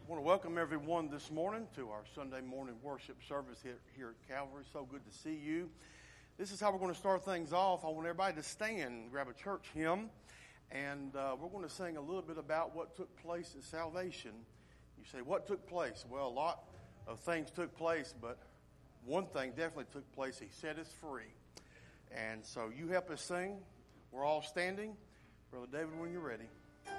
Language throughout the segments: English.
I want to welcome everyone this morning to our Sunday morning worship service here at Calvary. So good to see you. This is how we're going to start things off. I want everybody to stand, grab a church hymn, and we're going to sing a little bit about what took place in salvation. You say, what took place? Well, a lot of things took place, but one thing definitely took place. He set us free. And so you help us sing. We're all standing. Brother David, when you're ready.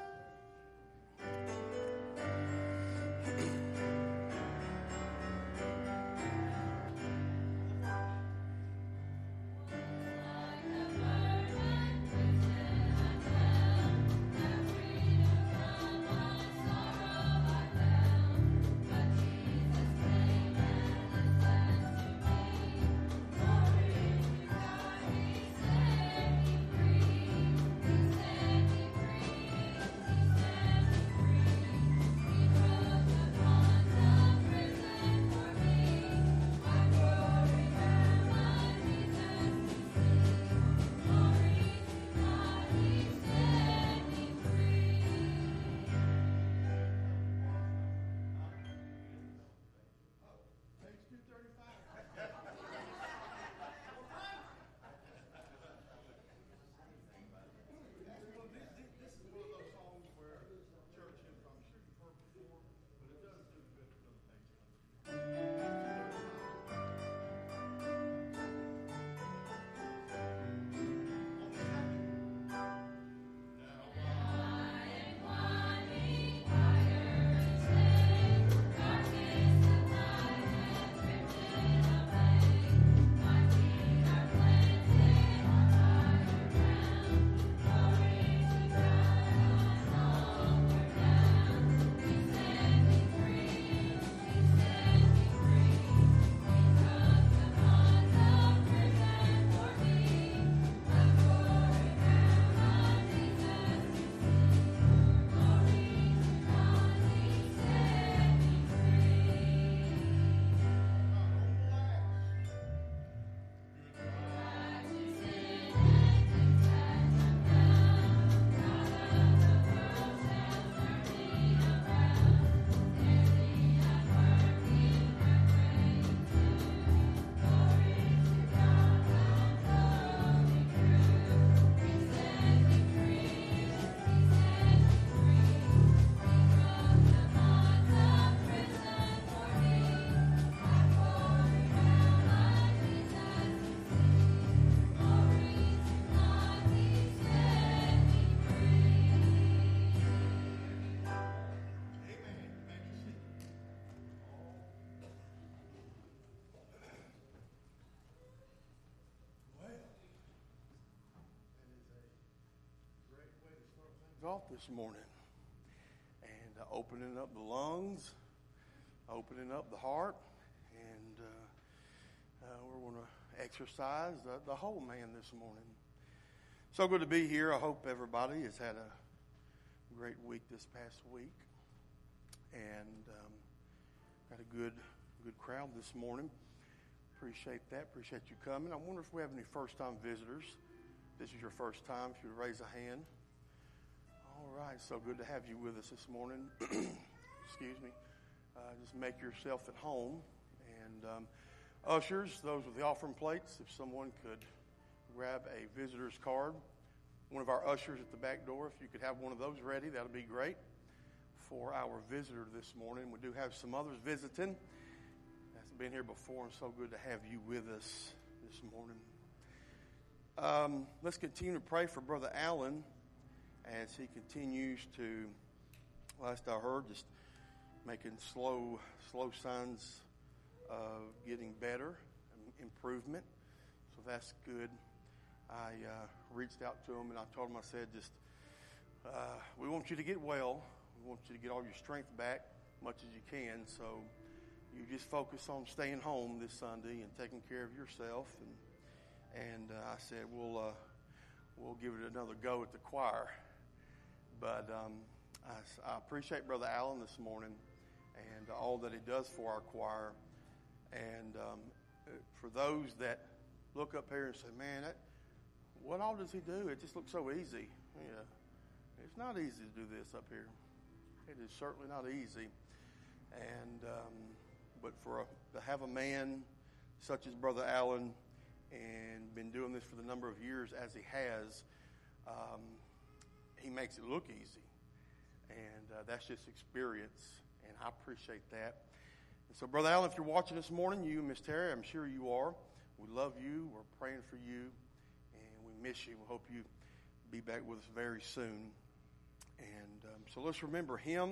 Off this morning and opening up the lungs, opening up the heart, and we're going to exercise the whole man this morning. So good to be here. I hope everybody has had a great week this past week, and got a good crowd this morning. Appreciate that. Appreciate you coming. I wonder if we have any first-time visitors. This is your first time. If you would raise a hand. All right, so good to have you with us this morning. Excuse me. Just make yourself at home. And ushers, those with the offering plates, if someone could grab a visitor's card. One of our ushers at the back door, if you could have one of those ready, that would be great for our visitor this morning. We do have some others visiting. That's been here before, and so good to have you with us this morning. Let's continue to pray for Brother Allen as he continues to, last I heard, just making slow signs of getting better, improvement. So that's good. I reached out to him and I told him, I said, we want you to get well. We want you to get all your strength back much as you can. So you just focus on staying home this Sunday and taking care of yourself. And I said, we'll give it another go at the choir. But I appreciate Brother Allen this morning and all that he does for our choir. And for those that look up here and say, man, what all does he do? It just looks so easy. Yeah, it's not easy to do this up here. It is certainly not easy. And but to have a man such as Brother Allen, and been doing this for the number of years as he has, he makes it look easy. And that's just experience, and I appreciate that. And so, Brother Allen, if you're watching this morning, you and Miss Terry, I'm sure you are. We love you. We're praying for you, and we miss you. We hope you be back with us very soon. And so let's remember him.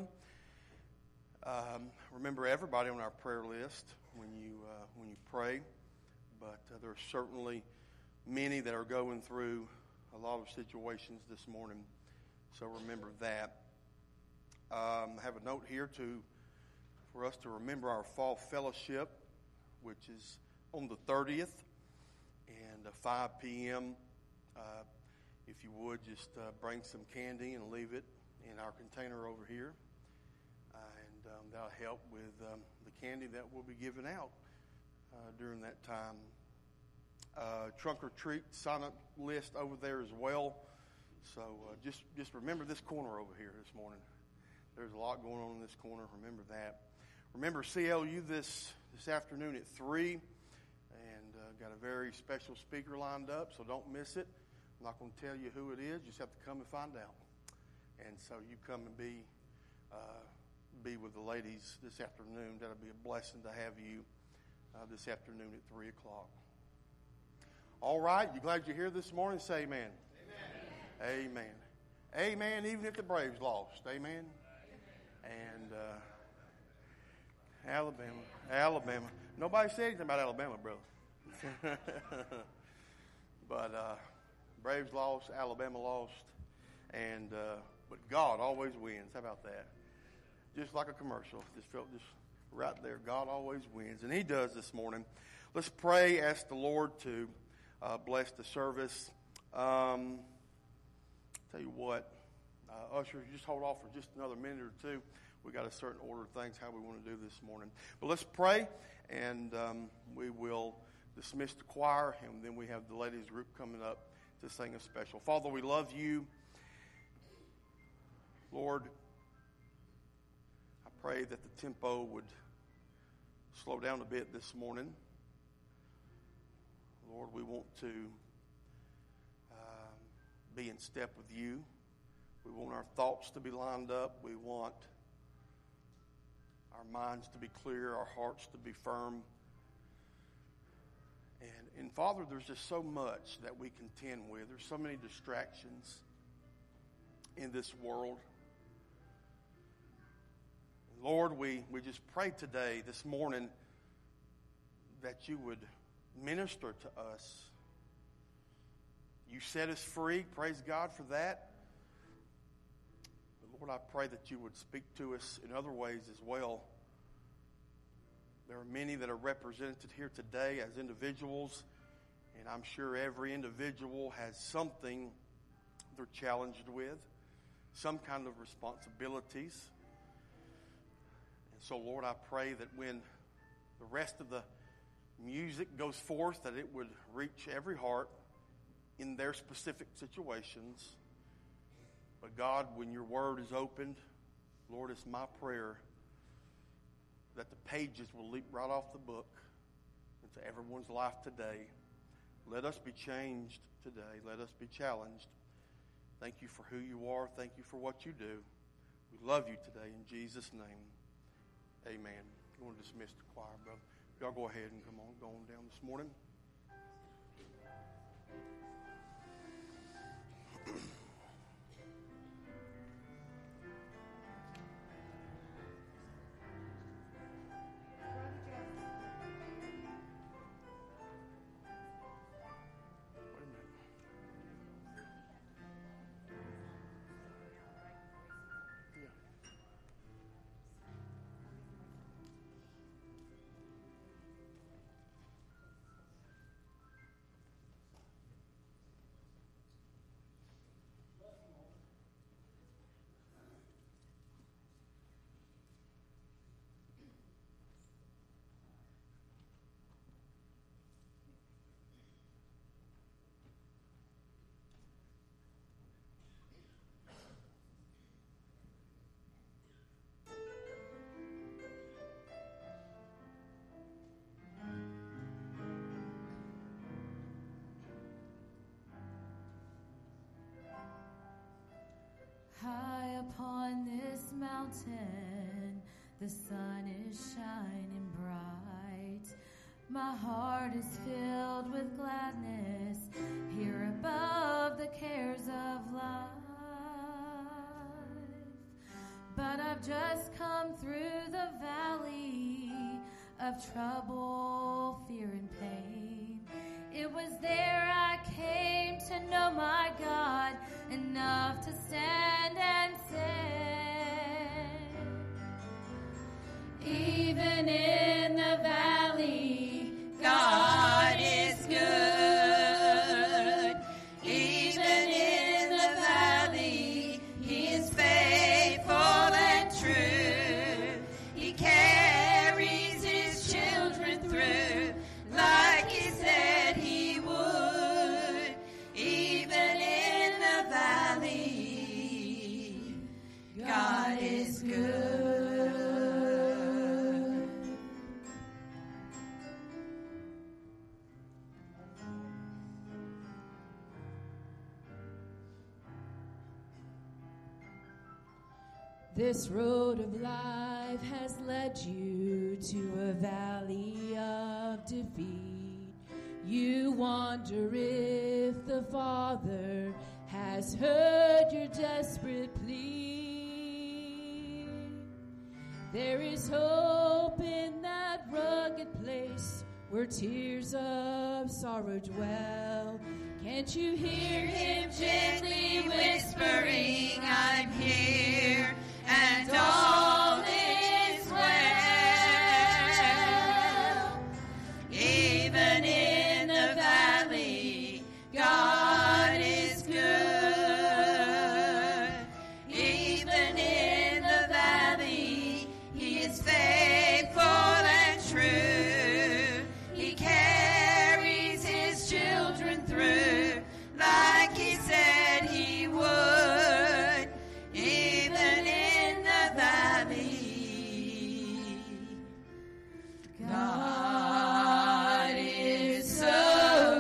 Remember everybody on our prayer list when you pray. But there are certainly many that are going through a lot of situations this morning. So remember that. I have a note here for us to remember our fall fellowship, which is on the 30th, and 5 p.m. If you would, just bring some candy and leave it in our container over here. And that'll help with the candy that will be given out during that time. Trunk or treat sign-up list over there as well. So just remember this corner over here this morning. There's a lot going on in this corner. Remember that. Remember CLU this afternoon at 3, and got a very special speaker lined up, so don't miss it. I'm not going to tell you who it is. You just have to come and find out. And so you come and be with the ladies this afternoon. That'll be a blessing to have you this afternoon at 3 o'clock. All right. You glad you're here this morning? Say amen. Amen. Amen. Amen, even if the Braves lost. Amen. And Alabama. Nobody said anything about Alabama, brother. But Braves lost, Alabama lost, and but God always wins. How about that? Just like a commercial. Just felt just right there. God always wins, and He does this morning. Let's pray. Ask the Lord to bless the service. Tell you what, ushers, just hold off for just another minute or two. We got a certain order of things how we want to do this morning. But let's pray, and we will dismiss the choir, and then we have the ladies group coming up to sing a special. Father, we love you. Lord, I pray that the tempo would slow down a bit this morning. Lord, we want to be in step with you. We want our thoughts to be lined up. We want our minds to be clear, our hearts to be firm. And Father, there's just so much that we contend with. There's so many distractions in this world. And Lord, we just pray today, this morning, that you would minister to us. You set us free. Praise God for that. But Lord, I pray that you would speak to us in other ways as well. There are many that are represented here today as individuals, and I'm sure every individual has something they're challenged with, some kind of responsibilities. And so, Lord, I pray that when the rest of the music goes forth, that it would reach every heart in their specific situations. But God, when your word is opened, Lord, it's my prayer that the pages will leap right off the book into everyone's life today. Let us be changed today. Let us be challenged. Thank you for who you are. Thank you for what you do. We love you today in Jesus' name. Amen. I'm going to dismiss the choir, brother. Y'all go ahead and come on, go on down this morning. mountain, the sun is shining bright. My heart is filled with gladness here above the cares of life. But I've just come through the valley of trouble, fear, and pain. It was there I came to know my God enough to stand and say, even in the valley, God is good. Even in the valley, He is faithful and true. He carries His children through like He said He would. Even in the valley, God is good. This road of life has led you to a valley of defeat. You wonder if the Father has heard your desperate plea. There is hope in that rugged place where tears of sorrow dwell. Can't you hear Him gently whispering, I'm here, and all is well. Even in the valley, God is good. Even in the valley, He is faithful and true. He carries His children through like He said He would. Even in the valley, God is so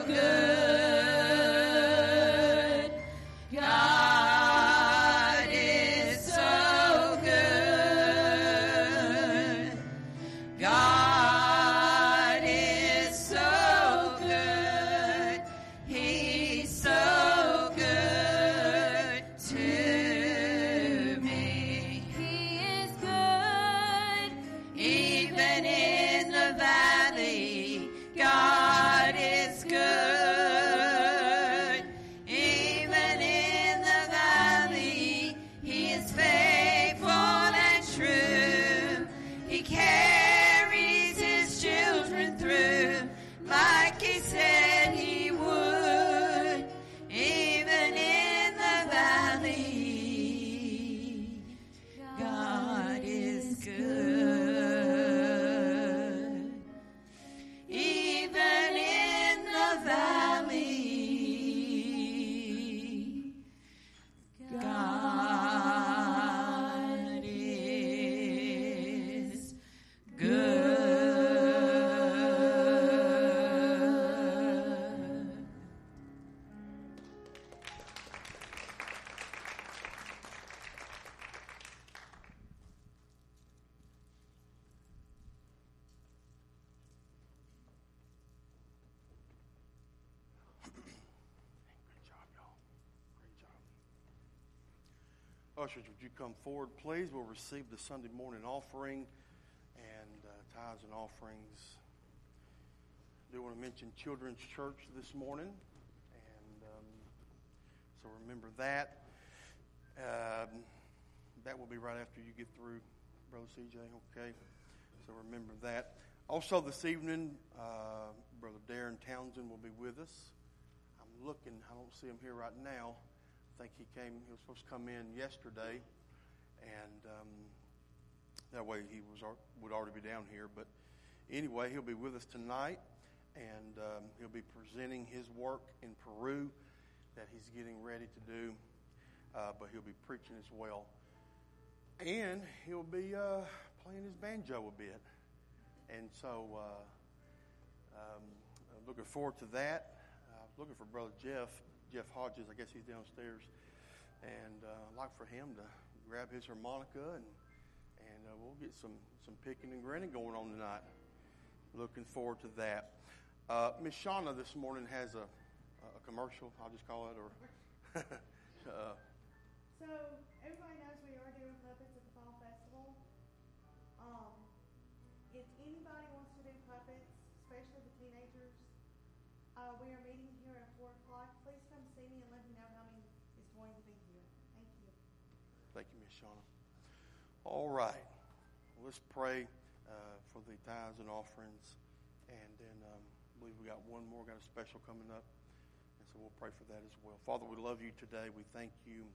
good. God is so good. God is so good. He's so good to me. He is good. Even in the valley, God is good. Even in the valley, He is faithful and true. He carries His children through like He said He would. Even in the valley, God is good. Even in the valley, God is good. Great job, y'all. Great job. Ushers, would you come forward, please? We'll receive the Sunday morning offering and tithes and offerings. I do want to mention Children's Church this morning, and so remember that. That will be right after you get through, Brother CJ, okay? So remember that. Also this evening, Brother Darren Townsend will be with us. I'm looking, I don't see him here right now. I think he was supposed to come in yesterday, and that way he would already be down here. But anyway, he'll be with us tonight, and he'll be presenting his work in Peru that he's getting ready to do, but he'll be preaching as well. And he'll be playing his banjo a bit. And so I'm looking forward to that. Looking for Brother Jeff Hodges. I guess he's downstairs. And I'd like for him to grab his harmonica and and we'll get some picking and grinning going on tonight. Looking forward to that. Miss Shauna this morning has a commercial, I'll just call it, or So everybody knows we are doing puppets at the Fall Festival. If anybody wants to do puppets, especially the teenagers, we are meeting here at 4 o'clock. Please come see me and let me know how many is going to be here. Thank you. Thank you, Miss Shauna. All right. Let's pray for the tithes and offerings. And then I believe we got one more, got a special coming up. And so we'll pray for that as well. Father, we love you today. We thank you.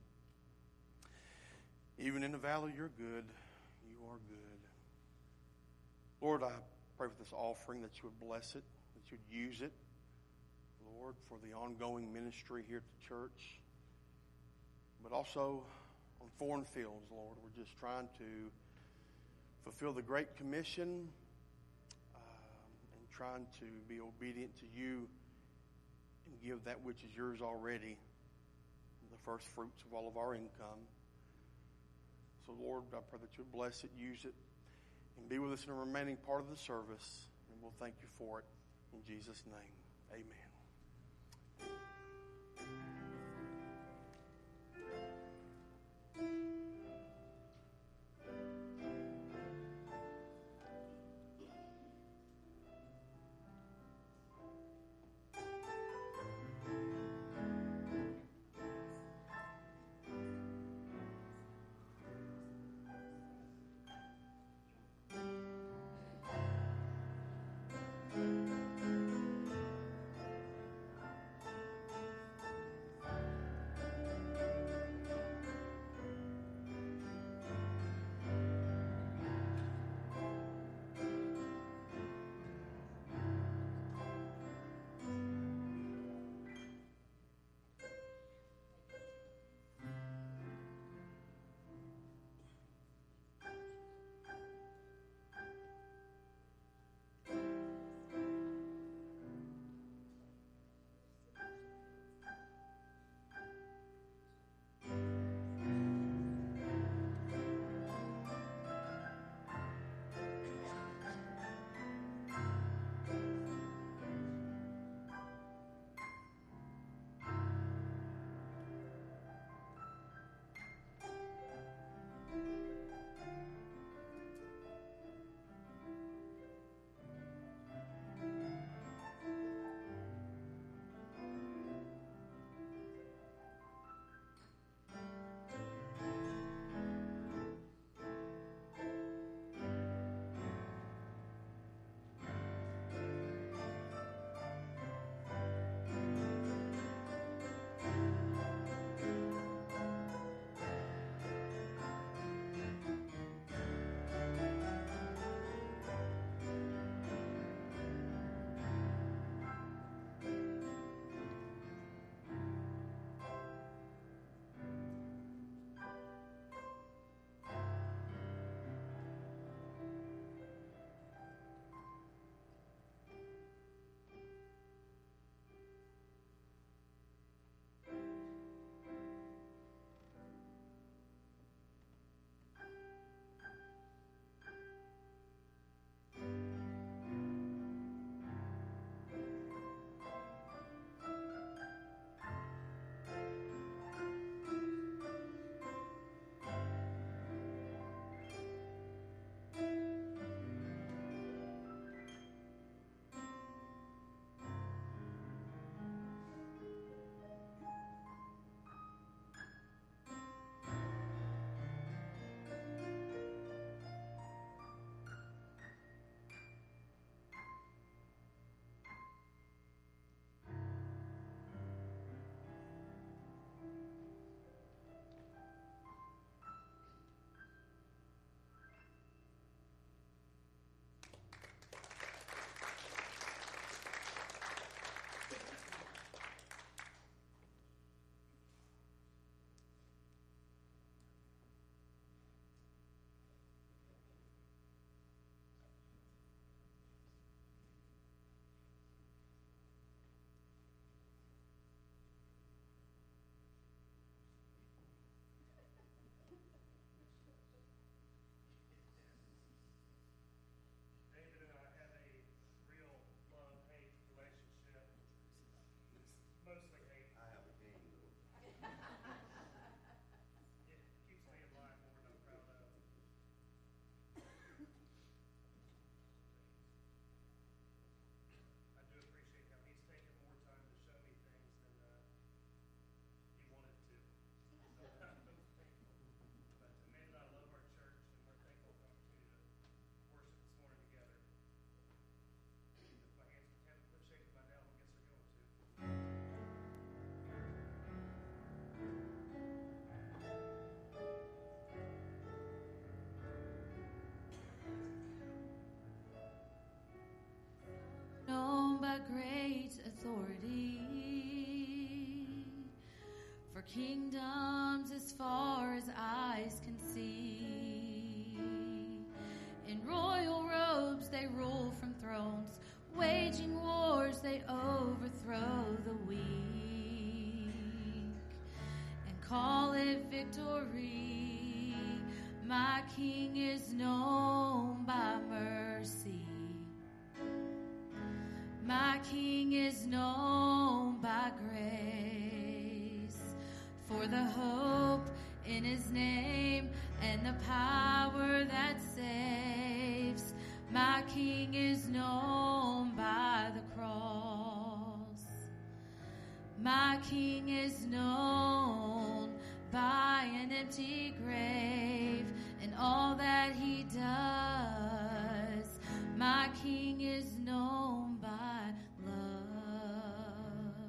Even in the valley, you're good. You are good. Lord, I pray for this offering that you would bless it, that you'd use it, Lord, for the ongoing ministry here at the church. But also on foreign fields, Lord, we're just trying to fulfill the Great Commission and trying to be obedient to you and give that which is yours already, the first fruits of all of our income. So, Lord, I pray that you would bless it, use it, and be with us in the remaining part of the service. And we'll thank you for it. In Jesus' name, amen. for kingdoms as far as eyes can see. In royal robes they rule from thrones, waging wars they overthrow the weak, and call it victory. My King is known by mercy. My King is known by grace, for the hope in his name and the power that saves. My King is known by the cross. My King is known by an empty grave and all that he does. My King is known by love.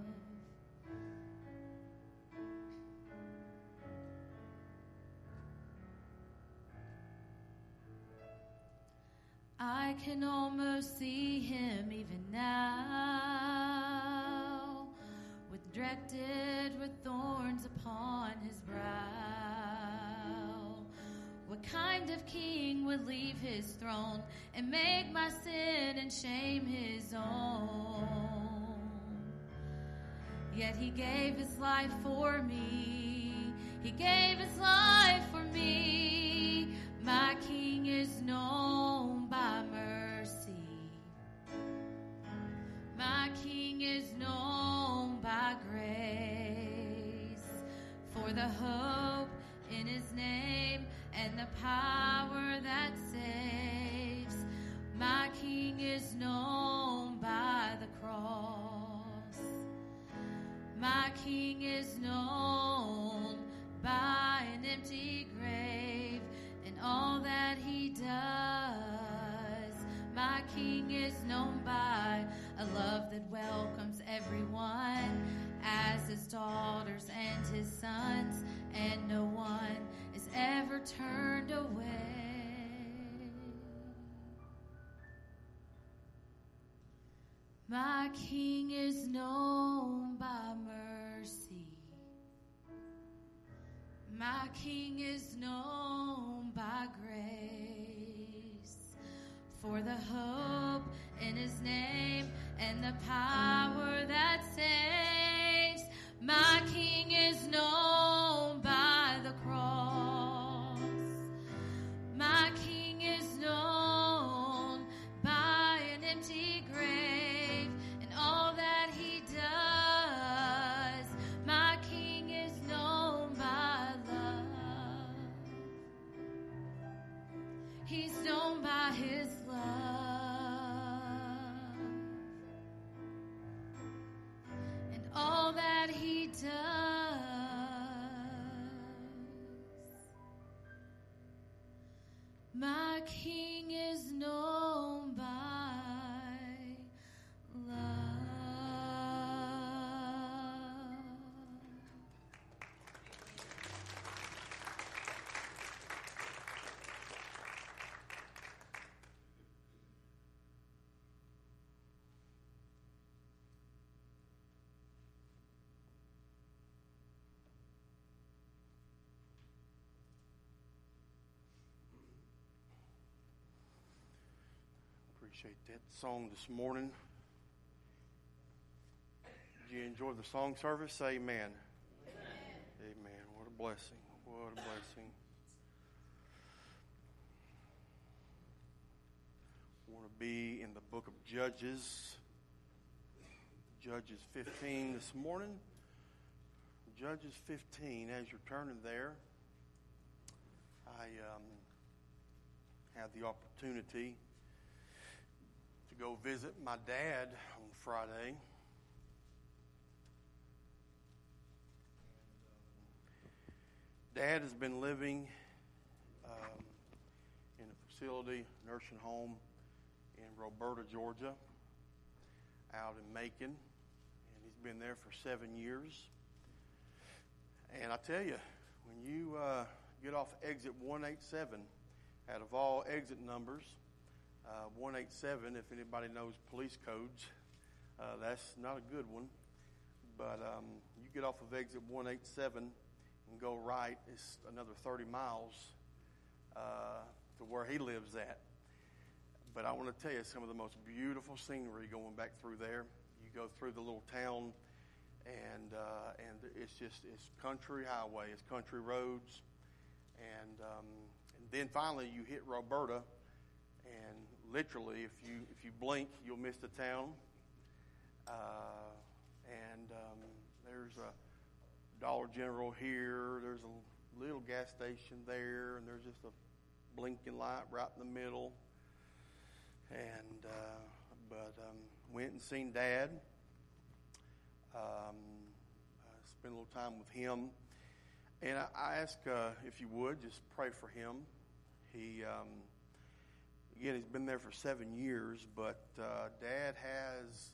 I can almost see him even now, directed with thorns upon his brow. What kind of king would leave his throne and make my sin and shame his own? Yet he gave his life for me. He gave his life for me. My King is known by mercy. My King is known by grace, for the hope in his name and the power that saves. My King is known by the cross. My King is known by an empty grave and all that he does. My King is known by a love that welcomes everyone as his daughters and his sons, and no one is ever turned away. My King is known by mercy. My King is known by grace, for the hope in his name and the power that saves. My King is known by the cross. My King is known by an empty grave and all that he does. My King is known by love. He's known by his love and all that he does. My King is known by love. Appreciate that song this morning. Did you enjoy the song service? Say amen. Amen. What a blessing. What a blessing. I want to be in the book of Judges. Judges 15 this morning. Judges 15. As you're turning there, I had the opportunity to go visit my dad on Friday. Dad has been living in a facility, nursing home in Roberta, Georgia, out in Macon, and he's been there for 7 years. And I tell you, when you get off exit 187, out of all exit numbers, 187, if anybody knows police codes, that's not a good one. But you get off of exit 187 and go right, it's another 30 miles to where he lives at. But I want to tell you, some of the most beautiful scenery going back through there. You go through the little town, and it's country highway, it's country roads, and then finally you hit Roberta, and literally, if you blink, you'll miss the town. There's a Dollar General here. There's a little gas station there, and there's just a blinking light right in the middle. And went and seen Dad. Spent a little time with him, and I ask if you would just pray for him. He again, he's been there for 7 years, but Dad has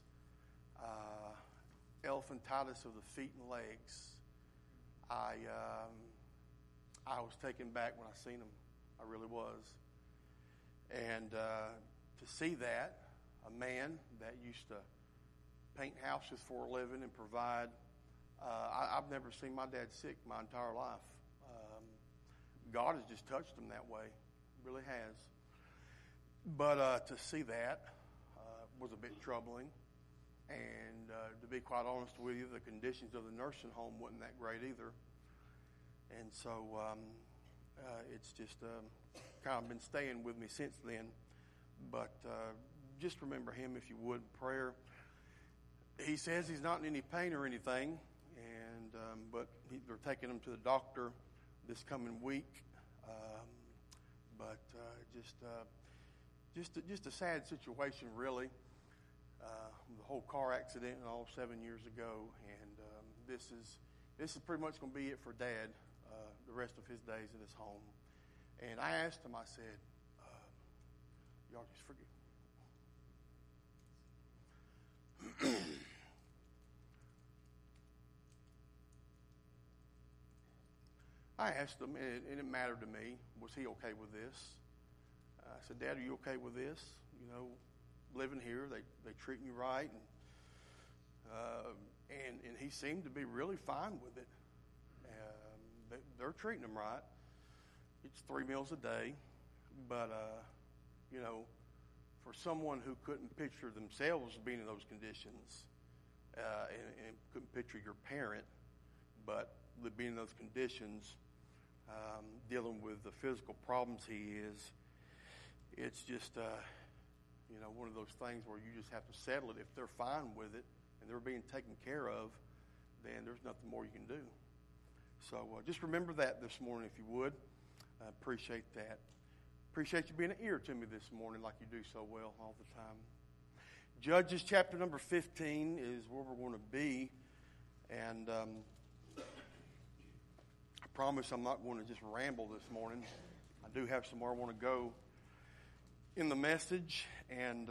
elephantitis of the feet and legs. I was taken back when I seen him. I really was. And to see that, a man that used to paint houses for a living and provide, I've never seen my dad sick my entire life. God has just touched him that way. Really has. But to see that was a bit troubling. And to be quite honest with you, the conditions of the nursing home wasn't that great either. And so it's just kind of been staying with me since then. But just remember him, if you would, in prayer. He says he's not in any pain or anything, and but they're taking him to the doctor this coming week. But just a sad situation, really. The whole car accident and all 7 years ago, and this is pretty much going to be it for Dad the rest of his days in his home. And I asked him, I said, y'all just forgive me. I asked him, and it mattered to me, was he okay with this? I said, Dad, are you okay with this? You know, living here, they treating you right, and he seemed to be really fine with it. They're treating him right. It's 3 meals a day, but you know, for someone who couldn't picture themselves being in those conditions, and couldn't picture your parent, but being in those conditions, dealing with the physical problems he is, it's just you know, one of those things where you just have to settle it. If they're fine with it and they're being taken care of, then there's nothing more you can do. So just remember that this morning, if you would. I appreciate that. Appreciate you being an ear to me this morning like you do so well all the time. Judges chapter number 15 is where we're going to be. And I promise I'm not going to just ramble this morning. I do have somewhere I want to go in the message. And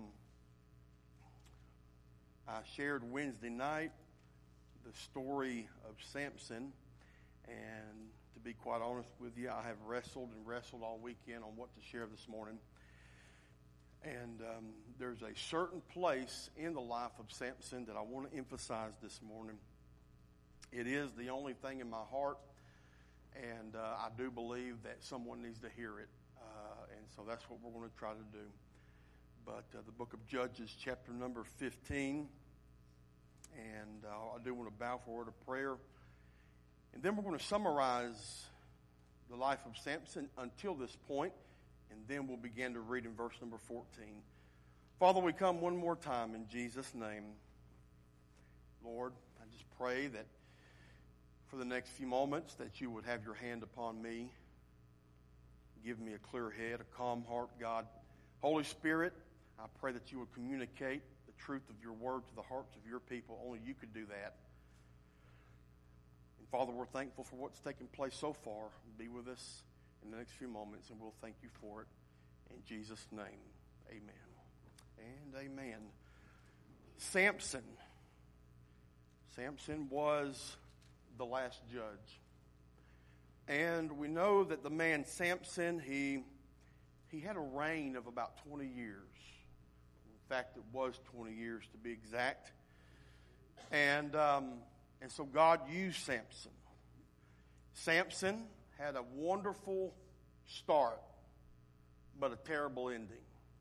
I shared Wednesday night the story of Samson. And to be quite honest with you, I have wrestled all weekend on what to share this morning. And there's a certain place in the life of Samson that I want to emphasize this morning. It is the only thing in my heart, and I do believe that someone needs to hear it. And so that's what we're going to try to do. But the book of Judges, chapter number 15. And I do want to bow for a word of prayer. And then we're going to summarize the life of Samson until this point, and then we'll begin to read in verse number 14. Father, we come one more time in Jesus' name. Lord, I just pray that for the next few moments that you would have your hand upon me. Give me a clear head, a calm heart, God. Holy Spirit, I pray that you would communicate the truth of your word to the hearts of your people. Only you could do that. Father, we're thankful for what's taken place so far. Be with us in the next few moments, and we'll thank you for it. In Jesus' name, amen and amen. Samson. Samson was the last judge. And we know that the man Samson, he had a reign of about 20 years. In fact, it was 20 years to be exact. And so God used Samson. Samson had a wonderful start, but a terrible ending.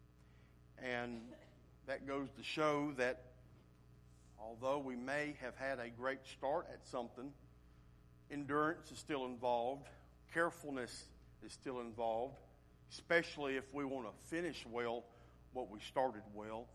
And that goes to show that although we may have had a great start at something, endurance is still involved, carefulness is still involved, especially if we want to finish well what we started well.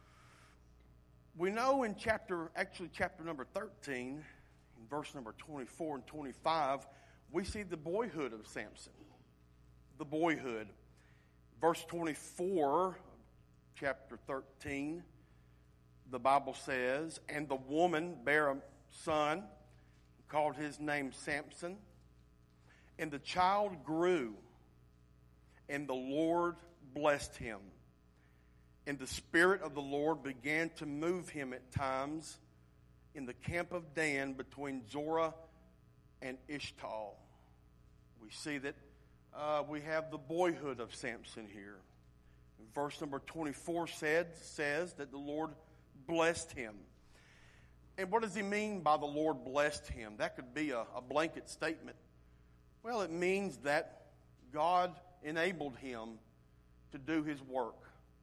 We know in chapter number 13, in verse number 24 and 25, we see the boyhood of Samson. The boyhood. Verse 24, chapter 13, the Bible says, "And the woman bare a son, called his name Samson. And the child grew, and the Lord blessed him. And the Spirit of the Lord began to move him at times in the camp of Dan between Zorah and Eshtaol." We see that we have the boyhood of Samson here. Verse number 24 says that the Lord blessed him. And what does he mean by the Lord blessed him? That could be a blanket statement. Well, it means that God enabled him to do his work.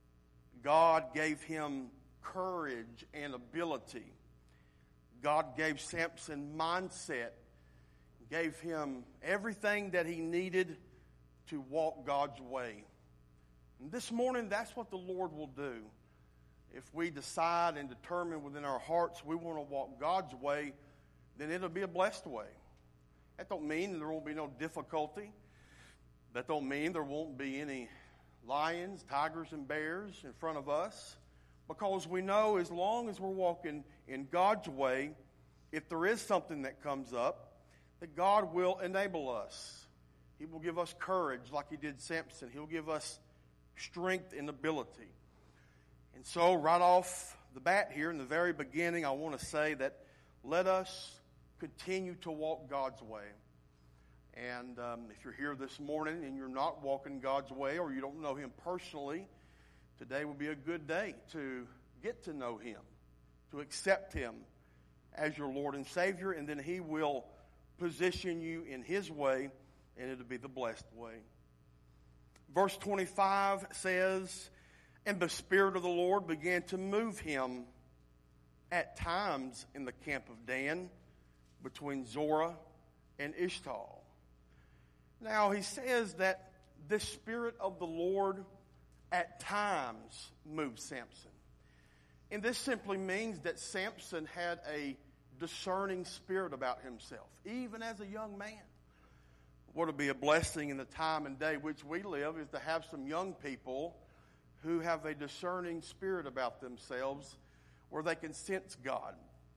God gave him courage and ability. God gave Samson mindset, gave him everything that he needed to walk God's way. And this morning, that's what the Lord will do. If we decide and determine within our hearts we want to walk God's way, then it'll be a blessed way. That don't mean there won't be no difficulty. That don't mean there won't be any lions, tigers, and bears in front of us. Because we know as long as we're walking in God's way, if there is something that comes up, that God will enable us. He will give us courage like he did Samson. He'll give us strength and ability. And so right off the bat here in the very beginning, I want to say that let us continue to walk God's way. And if you're here this morning and you're not walking God's way or you don't know him personally, today will be a good day to get to know him, to accept him as your Lord and Savior, and then he will position you in his way, and it'll be the blessed way. Verse 25 says, "And the Spirit of the Lord began to move him at times in the camp of Dan between Zorah and Eshtaol." Now, he says that the Spirit of the Lord at times moved Samson. And this simply means that Samson had a discerning spirit about himself, even as a young man. What would be a blessing in the time and day which we live is to have some young people who have a discerning spirit about themselves where they can sense God.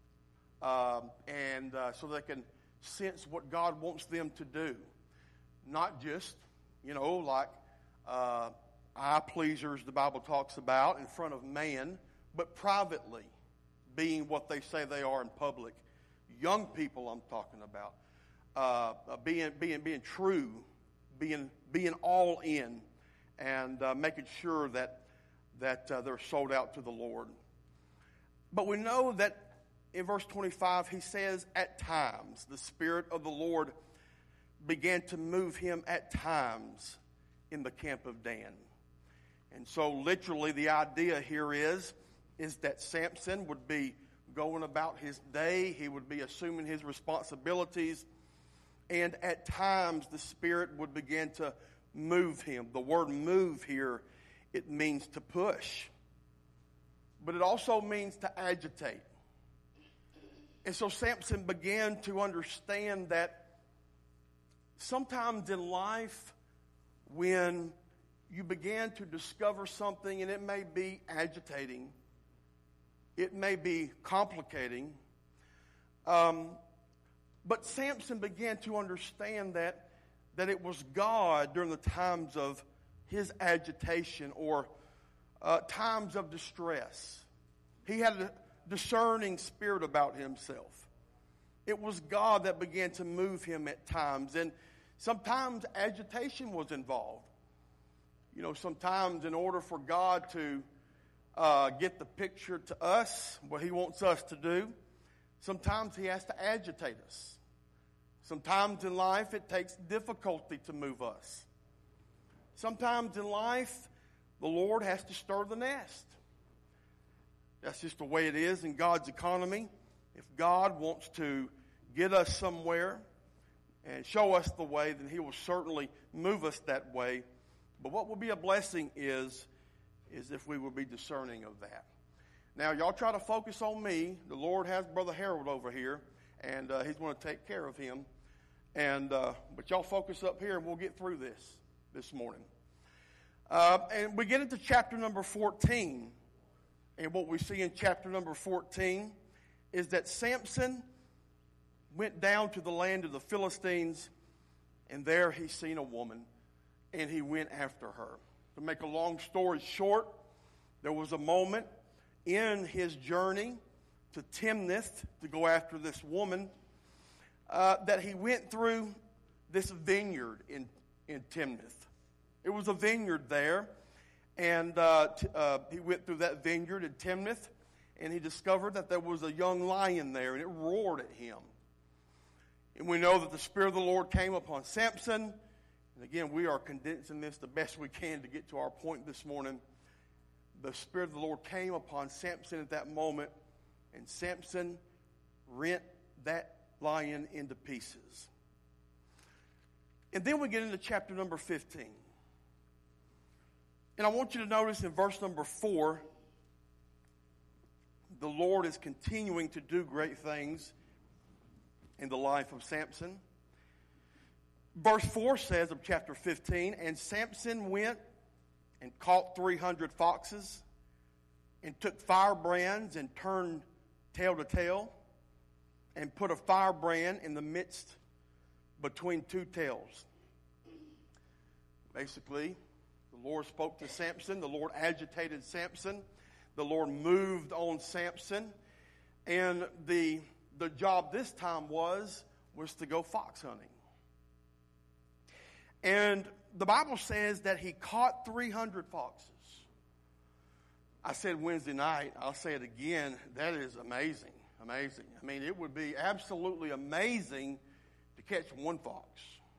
So they can sense what God wants them to do. Not just, like eye pleasers the Bible talks about in front of man, but privately being what they say they are in public. Young people I'm talking about. Being true, being all in, and making sure that they're sold out to the Lord. But we know that in verse 25 he says, at times, the Spirit of the Lord began to move him at times in the camp of Dan. And so literally the idea here is that Samson would be going about his day, he would be assuming his responsibilities, and at times the Spirit would begin to move him. The word move here, it means to push. But it also means to agitate. And so Samson began to understand that sometimes in life, when you begin to discover something and it may be agitating, it may be complicating, but Samson began to understand that it was God during the times of his agitation or times of distress. He had a discerning spirit about himself. It was God that began to move him at times. And sometimes agitation was involved. Sometimes in order for God to get the picture to us, what he wants us to do, Sometimes he has to agitate us. Sometimes in life it takes difficulty to move us. Sometimes in life the Lord has to stir the nest. That's just the way it is in God's economy. If God wants to get us somewhere and show us the way, then he will certainly move us that way. But what will be a blessing is if we will be discerning of that. Now, y'all try to focus on me. The Lord has Brother Harold over here, and he's going to take care of him. But y'all focus up here, and we'll get through this morning. And we get into chapter number 14. And what we see in chapter number 14 is that Samson went down to the land of the Philistines, and there he seen a woman, and he went after her. To make a long story short, there was a moment in his journey to Timnath to go after this woman that he went through this vineyard in Timnath. It was a vineyard there, and he went through that vineyard in Timnath, and he discovered that there was a young lion there, and it roared at him. And we know that the Spirit of the Lord came upon Samson. And again, we are condensing this the best we can to get to our point this morning. The Spirit of the Lord came upon Samson at that moment, and Samson rent that lion into pieces. And then we get into chapter number 15. And I want you to notice in verse number 4, the Lord is continuing to do great things in the life of Samson. Verse 4 says of chapter 15, and Samson went and caught 300 foxes and took firebrands and turned tail to tail and put a firebrand in the midst between two tails. Basically, the Lord spoke to Samson. The Lord agitated Samson. The Lord moved on Samson. And the job this time was to go fox hunting. And the Bible says that he caught 300 foxes. I said Wednesday night, I'll say it again, that is amazing, amazing. I mean, it would be absolutely amazing to catch one fox.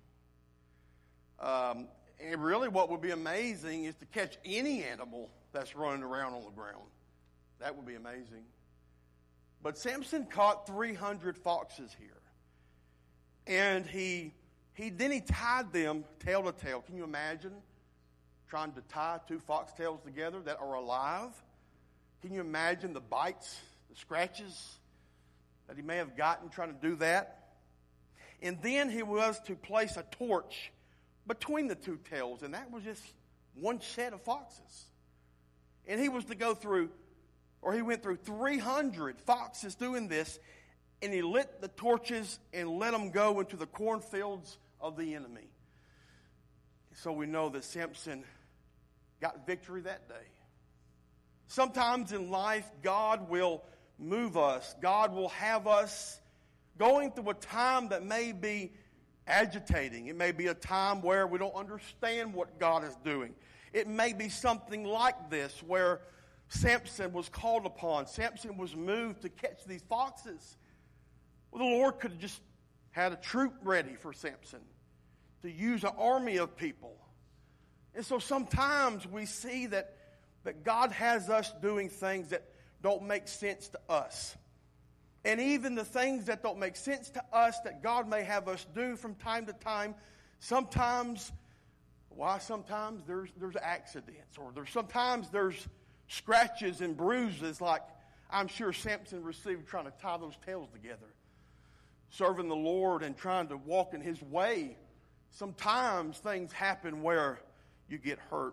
And really what would be amazing is to catch any animal that's running around on the ground. That would be amazing. But Samson caught 300 foxes here. And he tied them tail to tail. Can you imagine trying to tie two foxtails together that are alive? Can you imagine the bites, the scratches that he may have gotten trying to do that? And then he was to place a torch between the two tails, and that was just one set of foxes. And he was to go through, or he went through 300 foxes doing this, and he lit the torches and let them go into the cornfields of the enemy. So we know that Samson got victory that day. Sometimes in life, God will move us. God will have us going through a time that may be agitating. It may be a time where we don't understand what God is doing. It may be something like this where Samson was called upon. Samson was moved to catch these foxes. Well, the Lord could have just had a troop ready for Samson to use an army of people. And so sometimes we see that God has us doing things that don't make sense to us. And even the things that don't make sense to us that God may have us do from time to time, sometimes there's accidents, or sometimes there's scratches and bruises like I'm sure Samson received trying to tie those tails together. Serving the Lord and trying to walk in His way, sometimes things happen where you get hurt.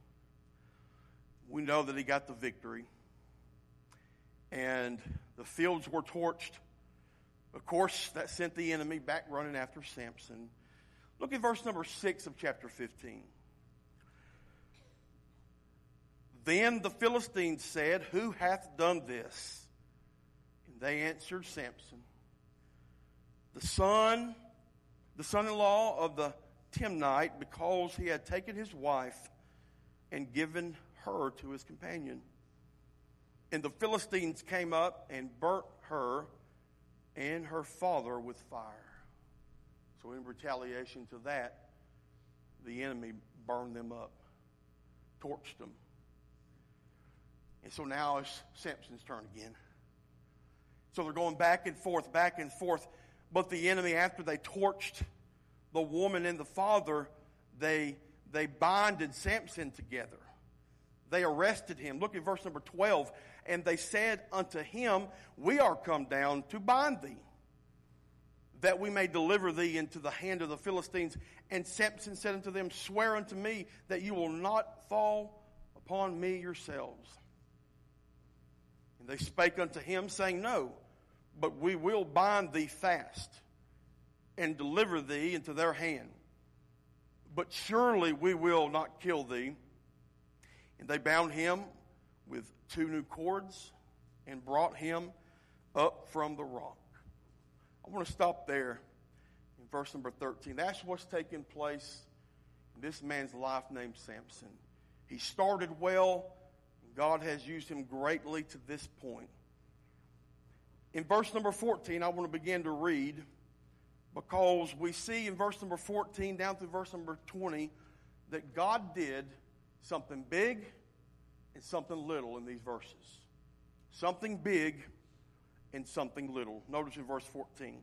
We know that he got the victory. And the fields were torched. Of course, that sent the enemy back running after Samson. Look at verse number 6 of chapter 15. Then the Philistines said, "Who hath done this?" And they answered, "Samson, the son-in-law of the Timnite, because he had taken his wife and given her to his companion. And the Philistines came up and burnt her and her father with fire. So in retaliation to that, the enemy burned them up, torched them. And so now it's Samson's turn again. So they're going back and forth, back and forth. But the enemy, after they torched the woman and the father, they binded Samson together. They arrested him. Look at verse number 12. And they said unto him, we are come down to bind thee, that we may deliver thee into the hand of the Philistines. And Samson said unto them, swear unto me that you will not fall upon me yourselves. And they spake unto him, saying, no, but we will bind thee fast and deliver thee into their hand. But surely we will not kill thee. And they bound him with 2 new cords and brought him up from the rock. I want to stop there in verse number 13. That's what's taking place in this man's life named Samson. He started well, and God has used him greatly to this point. In verse number 14, I want to begin to read, because we see in verse number 14 down through verse number 20 that God did something big and something little in these verses. Something big and something little. Notice in verse 14.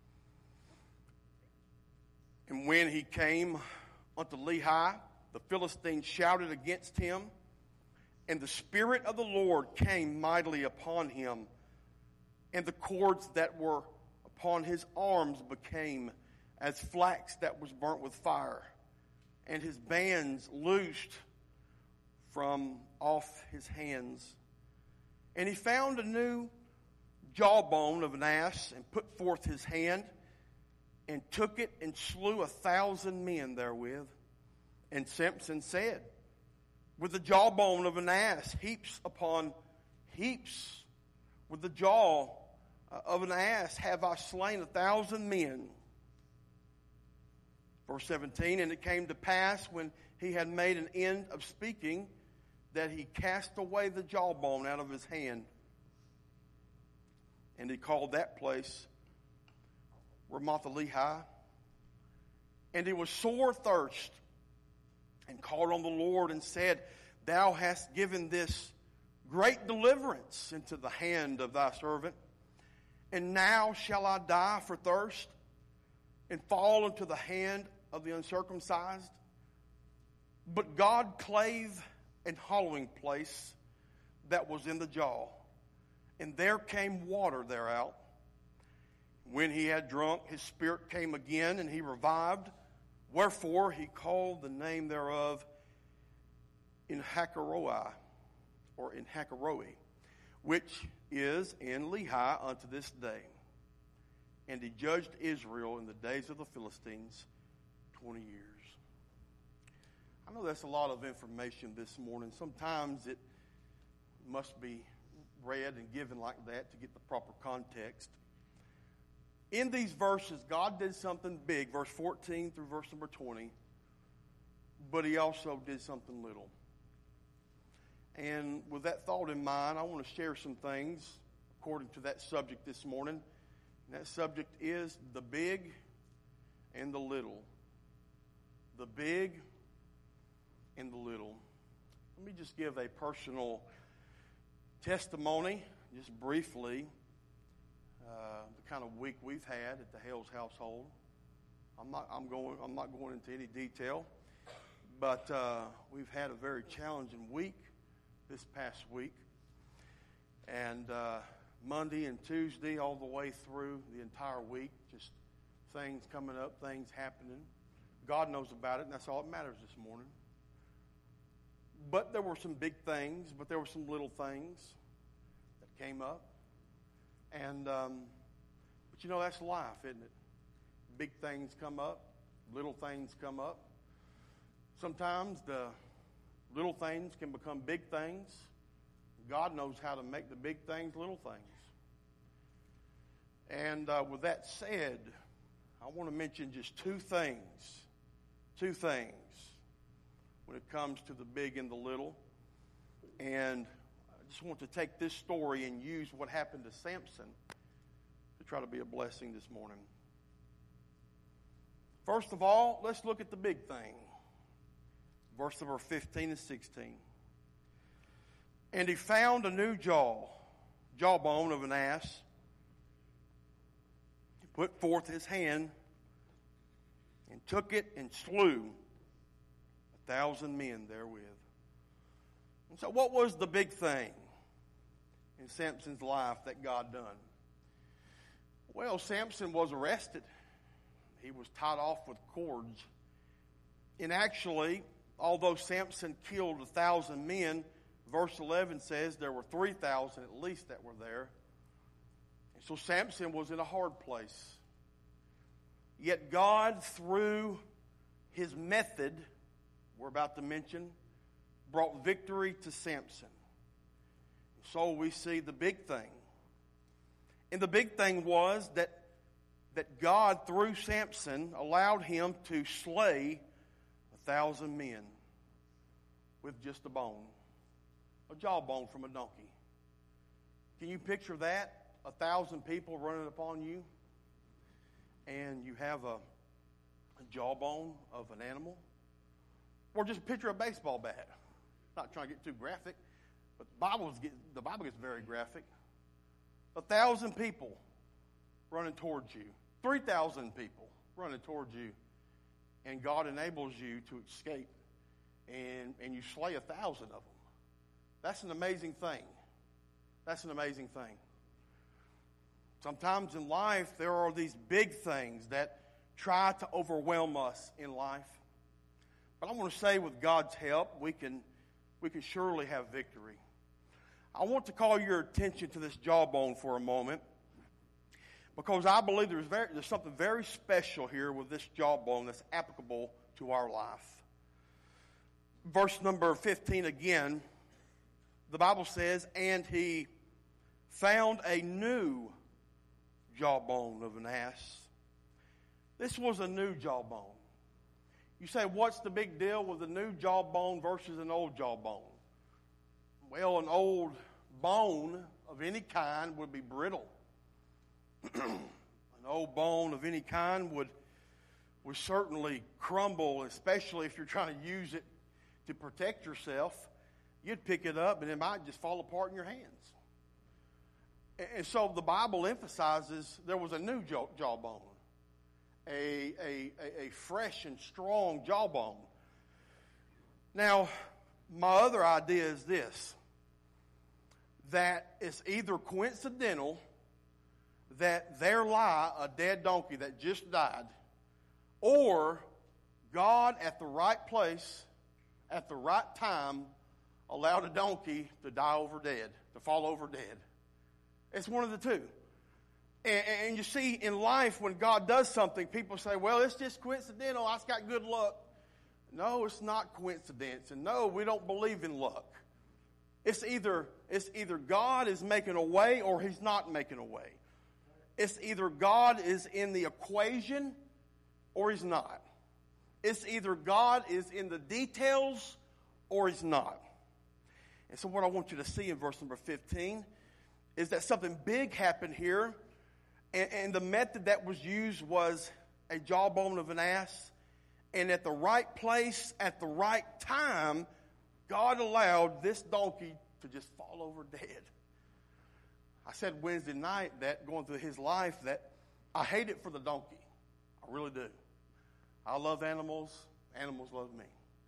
And when he came unto Lehi, the Philistines shouted against him, and the Spirit of the Lord came mightily upon him, and the cords that were upon his arms became as flax that was burnt with fire, and his bands loosed from off his hands. And he found a new jawbone of an ass, and put forth his hand, and took it, and slew 1,000 men therewith. And Samson said, with the jawbone of an ass, heaps upon heaps, with the jaw of an ass have I slain 1,000 men. Verse 17, and it came to pass when he had made an end of speaking, that he cast away the jawbone out of his hand. And he called that place Ramoth-Lehi. And he was sore athirst, and called on the Lord, and said, thou hast given this great deliverance into the hand of thy servant. And now shall I die for thirst, and fall into the hand of the uncircumcised? But God clave an hollowing place that was in the jaw, and there came water thereout. When he had drunk, his spirit came again, and he revived. Wherefore he called the name thereof En-hakkore, or En-hakkore, which is in Lehi unto this day. And he judged Israel in the days of the Philistines 20 years. I know that's a lot of information this morning. Sometimes it must be read and given like that to get the proper context. In these verses, God did something big, verse 14 through verse number 20, but he also did something little. And with that thought in mind, I want to share some things according to that subject this morning. And that subject is the big and the little. The big and the little. Let me just give a personal testimony, just briefly, the kind of week we've had at the Hales household. I'm not going into any detail, but we've had a very challenging week this past week, and Monday and Tuesday all the way through the entire week, just things coming up, things happening. God knows about it, and that's all that matters this morning. But there were some big things, but there were some little things that came up. And, but you know, that's life, isn't it? Big things come up, little things come up. Sometimes the little things can become big things. God knows how to make the big things little things. And with that said, I want to mention just two things when it comes to the big and the little. And I just want to take this story and use what happened to Samson to to try to be a blessing this morning. First of all, let's look at the big thing. Verse number 15 and 16. And he found a new jawbone of an ass. He put forth his hand and took it and slew 1,000 men therewith. And so what was the big thing in Samson's life that God done? Well, Samson was arrested. He was tied off with cords. And actually, although Samson killed 1,000 men, verse 11 says there were 3,000 at least that were there. And so Samson was in a hard place. Yet God, through his method, we're about to mention, brought victory to Samson. So we see the big thing. And the big thing was that God, through Samson, allowed him to slay 1,000 men with just a bone, a jawbone from a donkey. Can you picture that? 1,000 people running upon you, and you have a jawbone of an animal? Or just picture a baseball bat. Not trying to get too graphic, but the Bible gets very graphic. 1,000 people running towards you. 3,000 people running towards you. And God enables you to escape. And you slay 1,000 of them. That's an amazing thing. That's an amazing thing. Sometimes in life, there are these big things that try to overwhelm us in life. But I want to say with God's help, we can surely have victory. I want to call your attention to this jawbone for a moment, because I believe there's something very special here with this jawbone that's applicable to our life. Verse number 15 again, the Bible says, and he found a new jawbone of an ass. This was a new jawbone. You say, what's the big deal with a new jawbone versus an old jawbone? Well, an old bone of any kind would be brittle. An old bone of any kind would certainly crumble, especially if you're trying to use it to protect yourself. You'd pick it up and it might just fall apart in your hands. And so the Bible emphasizes there was a new jawbone, a fresh and strong jawbone. Now, my other idea is this, that it's either coincidental that there lie a dead donkey that just died, or God at the right place, at the right time, allowed a donkey to die over dead, to fall over dead. It's one of the two. And you see, in life, when God does something, people say, well, it's just coincidental. I just got good luck. No, it's not coincidence. And no, we don't believe in luck. It's either God is making a way or he's not making a way. It's either God is in the equation or he's not. It's either God is in the details or he's not. And so what I want you to see in verse number 15 is that something big happened here. And the method that was used was a jawbone of an ass. And at the right place, at the right time, God allowed this donkey to just fall over dead. I said Wednesday night that going through his life that I hate it for the donkey. I really do. I love animals. Animals love me.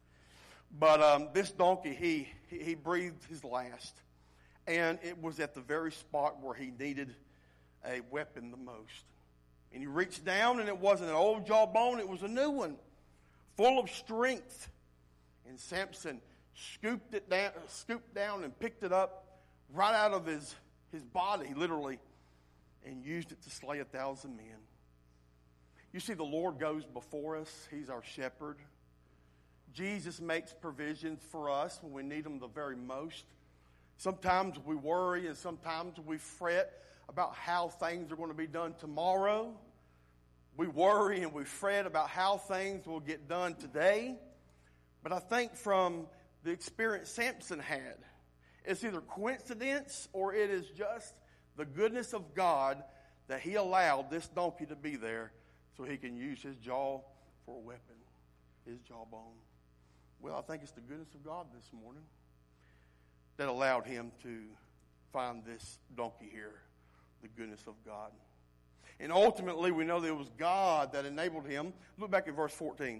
But this donkey, he breathed his last. And it was at the very spot where he needed a weapon the most. And he reached down, and it wasn't an old jawbone, it was a new one, full of strength. And Samson scooped down and picked it up right out of his body, literally, and used it to slay 1,000 men. You see, the Lord goes before us. He's our shepherd. Jesus makes provisions for us when we need them the very most. Sometimes we worry and sometimes we fret about how things are going to be done tomorrow. We worry and we fret about how things will get done today. But I think from the experience Samson had, it's either coincidence or it is just the goodness of God that he allowed this donkey to be there so he can use his jaw for a weapon, his jawbone. Well, I think it's the goodness of God this morning that allowed him to find this donkey here, the goodness of God. And ultimately, we know that it was God that enabled him. Look back at verse 14.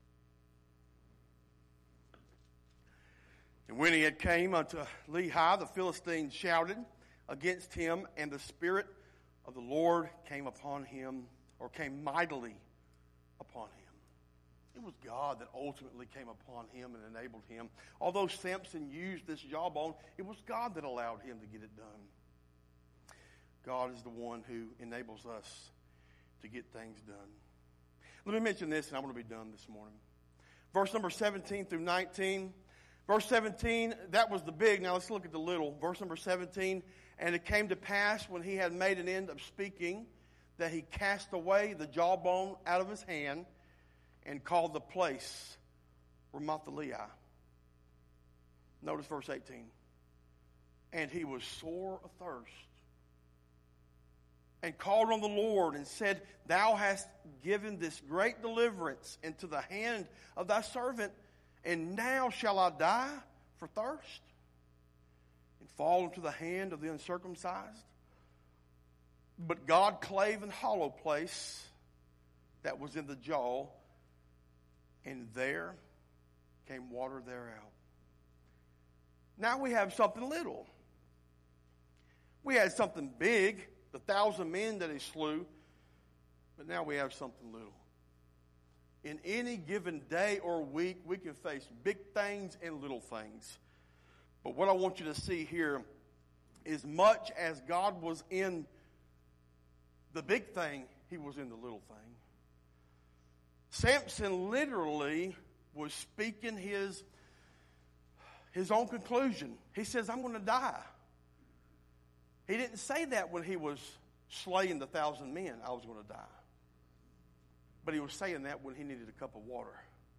And when he had came unto Lehi, the Philistines shouted against him, and the Spirit of the Lord came upon him, or came mightily upon him. It was God that ultimately came upon him and enabled him. Although Samson used this jawbone, it was God that allowed him to get it done. God is the one who enables us to get things done. Let me mention this, and I'm going to be done this morning. Verse number 17 through 19. Verse 17, that was the big. Now let's look at the little. Verse number 17, and it came to pass when he had made an end of speaking that he cast away the jawbone out of his hand and called the place Ramath-Lehi. Notice verse 18. And he was sore athirst, and called on the Lord and said, Thou hast given this great deliverance into the hand of thy servant, and now shall I die for thirst and fall into the hand of the uncircumcised? But God clave an hollow place that was in the jaw, and there came water thereout. Now we have something little. We had something big, the 1,000 men that he slew, but now we have something little. In any given day or week, we can face big things and little things. But what I want you to see here is, much as God was in the big thing, he was in the little thing. Samson literally was speaking his own conclusion. He says, I'm going to die. He didn't say that when he was slaying the 1,000 men, I was going to die. But he was saying that when he needed a cup of water.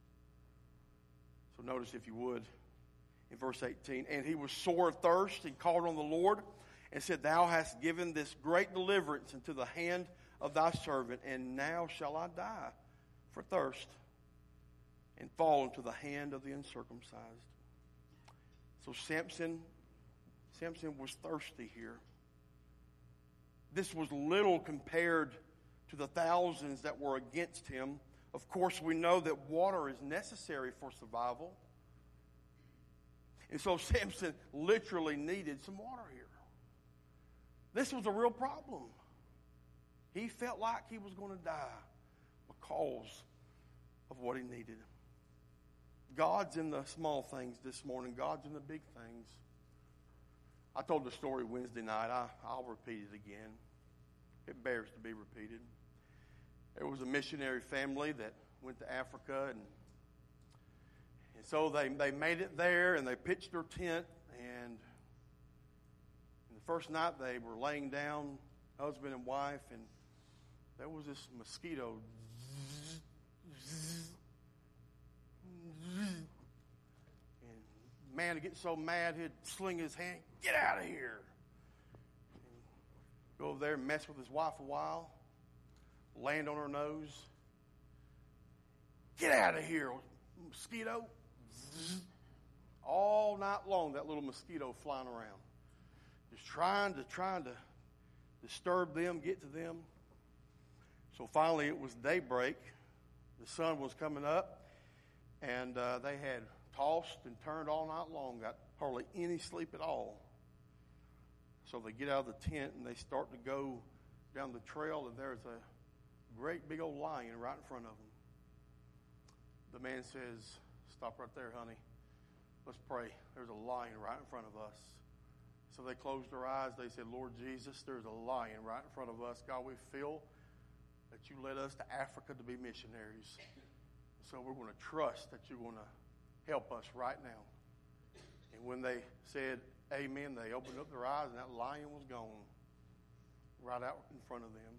So notice, if you would, in verse 18, and he was sore athirst, and called on the Lord, and said, Thou hast given this great deliverance into the hand of thy servant, and now shall I die for thirst, and fall into the hand of the uncircumcised. So Samson was thirsty here. This was little compared to the thousands that were against him. Of course, we know that water is necessary for survival. And so Samson literally needed some water here. This was a real problem. He felt like he was going to die because of what he needed. God's in the small things this morning. God's in the big things. I told the story Wednesday night. I'll repeat it again. It bears to be repeated. There was a missionary family that went to Africa, and so they made it there, and they pitched their tent, and the first night they were laying down, husband and wife, and there was this mosquito. And man would get so mad he'd sling his hand, get out of here. And go over there and mess with his wife a while, land on her nose. Get out of here, mosquito. All night long, that little mosquito flying around. Just trying to disturb them, get to them. So finally it was daybreak. The sun was coming up, and they had tossed and turned all night long, got hardly any sleep at all. So they get out of the tent, and they start to go down the trail, and there's a great big old lion right in front of them. The man says, stop right there, honey. Let's pray. There's a lion right in front of us. So they closed their eyes. They said, Lord Jesus, there's a lion right in front of us. God, we feel that you led us to Africa to be missionaries. So we're going to trust that you're going to help us right now. And when they said amen, they opened up their eyes, and that lion was gone right out in front of them.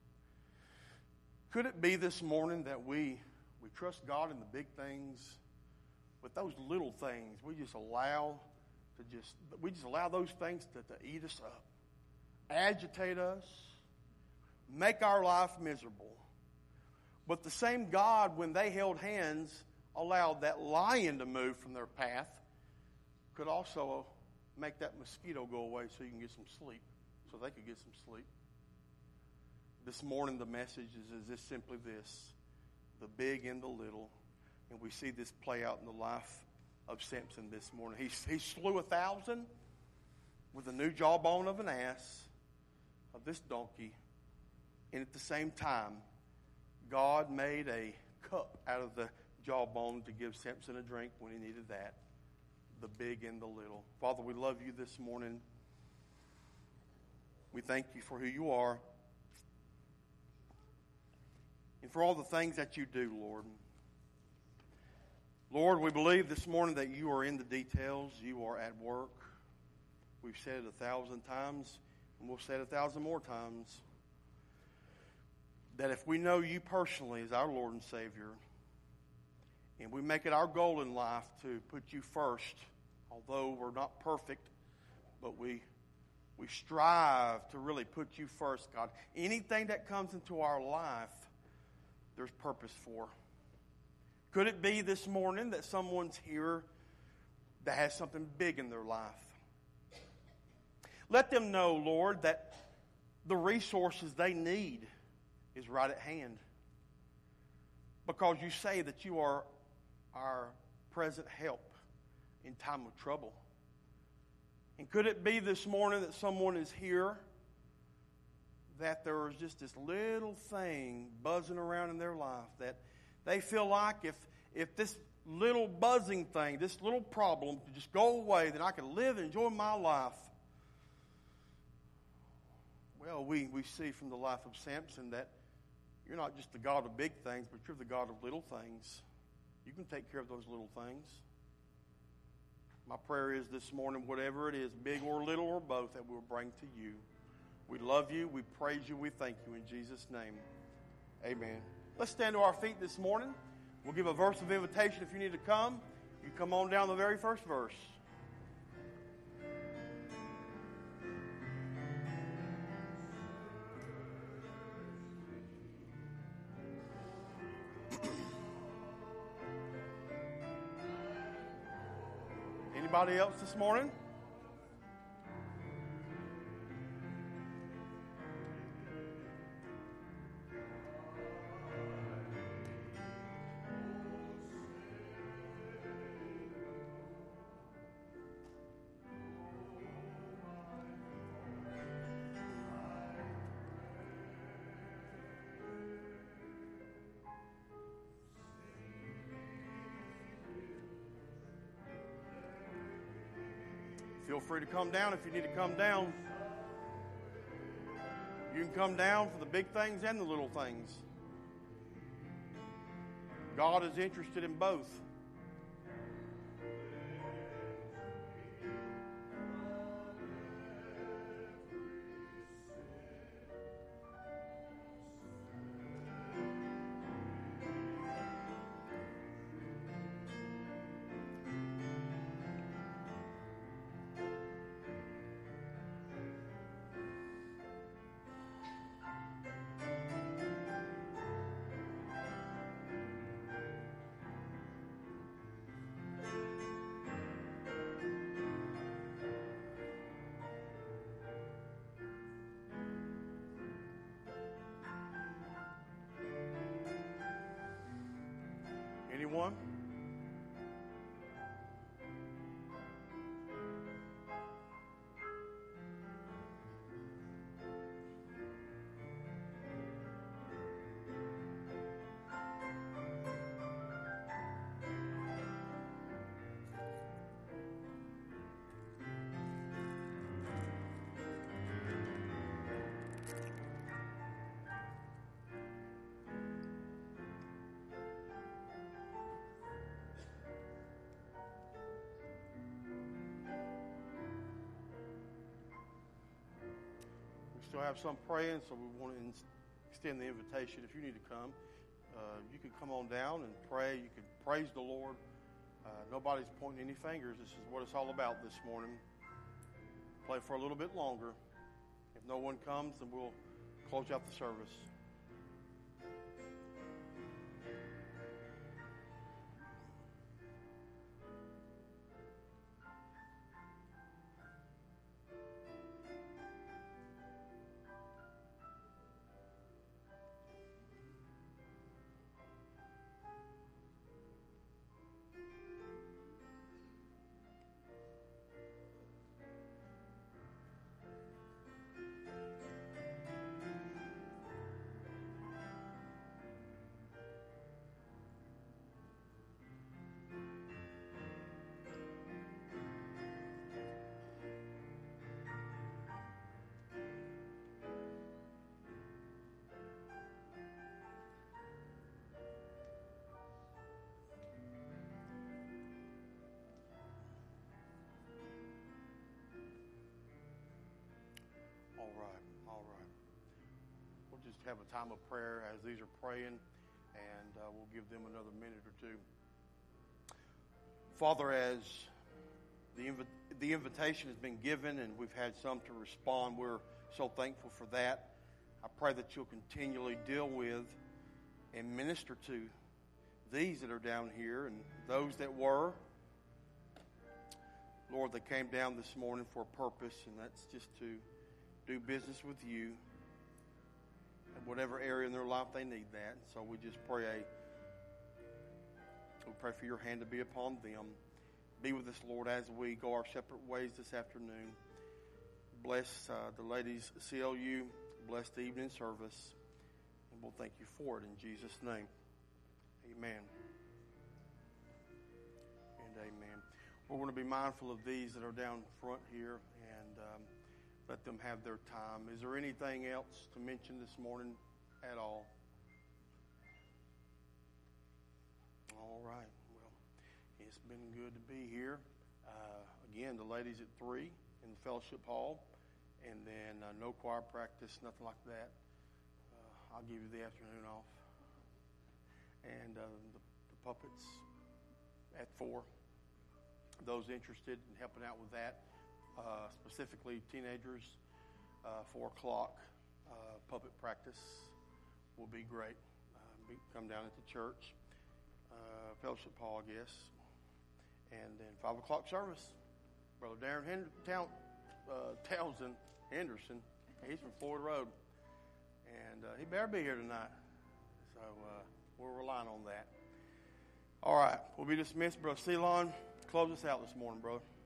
Could it be this morning that we trust God in the big things, but those little things we just allow those things to eat us up, agitate us, make our life miserable. But the same God, when they held hands, allowed that lion to move from their path, could also make that mosquito go away so you can get some sleep, so they could get some sleep. This morning the message is this, simply this: the big and the little. And we see this play out in the life of Samson this morning. He slew 1,000 with a new jawbone of an ass, of this donkey. And at the same time, God made a cup out of the jawbone to give Samson a drink when he needed that. The big and the little. Father, we love you this morning. We thank you for who you are and for all the things that you do, Lord. Lord, we believe this morning that you are in the details. You are at work. We've said it 1,000 times, and we'll say it 1,000 more times, that if we know you personally as our Lord and Savior, and we make it our goal in life to put you first, although we're not perfect, but we strive to really put you first, God. Anything that comes into our life, there's purpose for. Could it be this morning that someone's here that has something big in their life? Let them know, Lord, that the resources they need is right at hand. Because you say that you are our present help in time of trouble. And could it be this morning that someone is here that there is just this little thing buzzing around in their life that they feel like if this little buzzing thing, this little problem could just go away, then I can live and enjoy my life. Well, we see from the life of Samson that you're not just the God of big things, but you're the God of little things. You can take care of those little things. My prayer is this morning, whatever it is, big or little or both, that we'll bring to you. We love you, we praise you, we thank you in Jesus' name. Amen. Let's stand to our feet this morning. We'll give a verse of invitation if you need to come. You come on down the very first verse. Anybody else this morning? Feel free to come down if you need to come down. You can come down for the big things and the little things. God is interested in both. Anyone? Still have some praying, so we want to extend the invitation. If you need to come, you can come on down and pray. You can praise the Lord. Nobody's pointing any fingers. This is what it's all about this morning. Play for a little bit longer. If no one comes, then we'll close out the service. All right. We'll just have a time of prayer as these are praying, and we'll give them another minute or two. Father, as the invitation has been given and we've had some to respond, we're so thankful for that. I pray that you'll continually deal with and minister to these that are down here and those that were. Lord, they came down this morning for a purpose, and that's just to do business with you in whatever area in their life they need that. So we just pray for your hand to be upon them. Be with us, Lord, as we go our separate ways this afternoon. Bless the ladies' CLU. Bless the evening service. And we'll thank you for it in Jesus' name. Amen. And amen. We're going to be mindful of these that are down front here and let them have their time. Is there anything else to mention this morning at all? All right. Well, it's been good to be here. Again, the ladies at 3 in the fellowship hall, and then no choir practice, nothing like that. I'll give you the afternoon off. And the puppets at 4. Those interested in helping out with that, specifically teenagers, 4 o'clock puppet practice will be great. Come down at the church, fellowship hall, I guess. And then 5 o'clock service. Brother Darren Townsend Henderson, he's from Floyd Road. And he better be here tonight. So we're relying on that. All right, we'll be dismissed. Brother Ceylon, close us out this morning, brother.